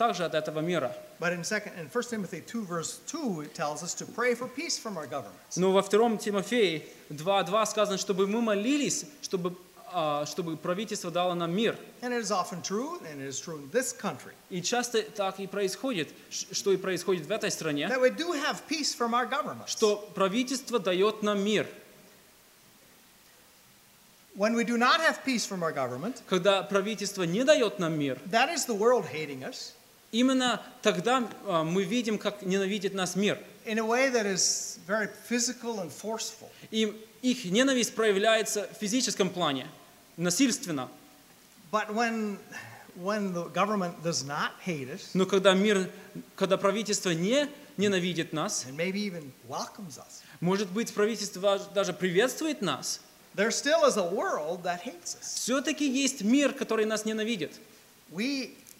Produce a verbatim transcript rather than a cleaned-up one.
также от этого мира. But in second, in First Timothy two verse two, it tells us to pray for peace from our governments. Но во втором Тимофея два два сказано, чтобы мы молились, чтобы, а, чтобы правительство дало нам мир. And it is often true, and it is true in this country, И часто так и происходит, ш- что и происходит в этой стране, that we do have peace from our governments. что правительство дает нам мир. When we do not have peace from our government, Когда правительство не дает нам мир, that is the world hating us именно тогда а, мы видим, как ненавидит нас мир. in a way that is very physical and forceful. И их ненависть проявляется в физическом плане, насильственно. But when, when the government does not hate us, Но когда мир, когда правительство не ненавидит нас, and maybe even welcomes us, может быть, правительство даже приветствует нас, there still is a world that hates us. все-таки есть мир, который нас ненавидит. We